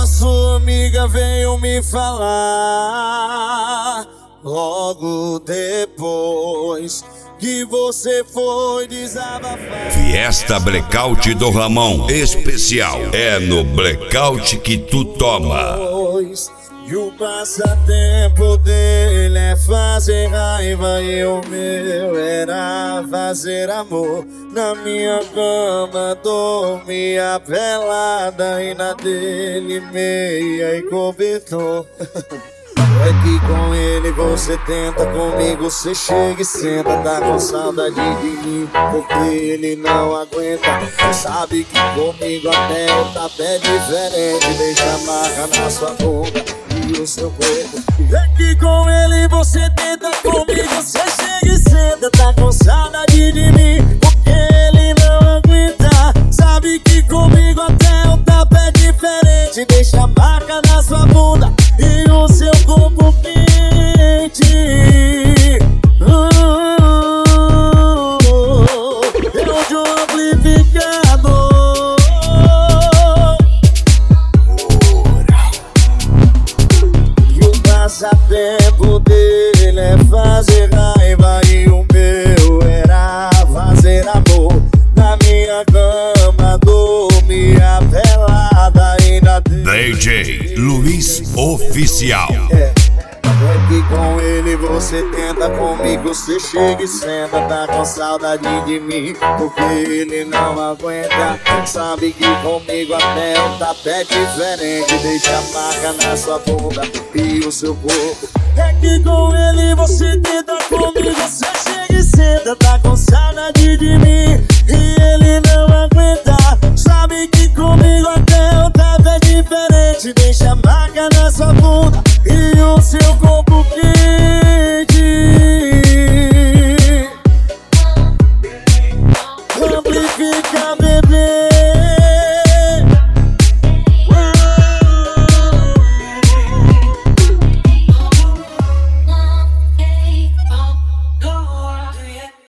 sua amiga veio me falar logo depois que você foi desabafar. Fiesta Blackout do Ramon especial. É no Blackout que tu toma. E o passatempo dele é fazer raiva e o meu era fazer amor. Na minha cama dormia pelada e na dele meia e cobertor. É que com ele você tenta, comigo você chega e senta. Tá com saudade de mim, porque ele não aguenta. Sabe que comigo até o tapé diferente. Deixa a marca na sua boca e o seu corpo. É que com ele você tenta, comigo você chega e senta. Tá com saudade de mim, porque ele não aguenta. Sabe que comigo até o tapé diferente. Deixa a marca na sua bunda e o seu corpo quente. Eu de um amplificador. E o passatempo dele é fazer raiva e o meu era fazer amor. Na minha cama dormia pelada e na DJ Luiz Oficial. É que com ele você tenta, comigo você chega e senta. Tá com saudade de mim, porque ele não aguenta. Sabe que comigo até o tapé diferente. Deixa a marca na sua bunda e o seu corpo. É que com ele você tenta, comigo você chega e senta. Tá com saudade de mim e ele não aguenta. Sabe que comigo até o tapé diferente. Deixa a marca na sua bunda e o seu corpo quente. Amplifica, bebê.